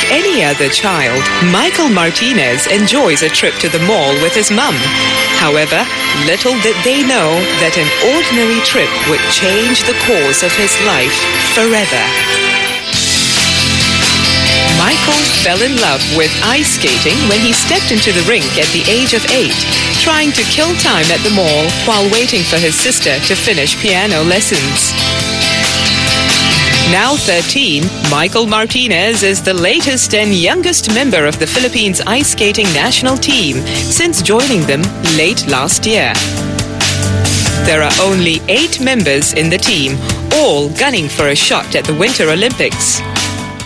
Like any other child, Michael Martinez enjoys a trip to the mall with his mum. However, little did they know that an ordinary trip would change the course of his life forever. Michael fell in love with ice skating when he stepped into the rink at the age of 8, trying to kill time at the mall while waiting for his sister to finish piano lessons. Now 13, Michael Martinez is the latest and youngest member of the Philippines ice skating national team since joining them late last year. There are only 8 members in the team, all gunning for a shot at the Winter Olympics.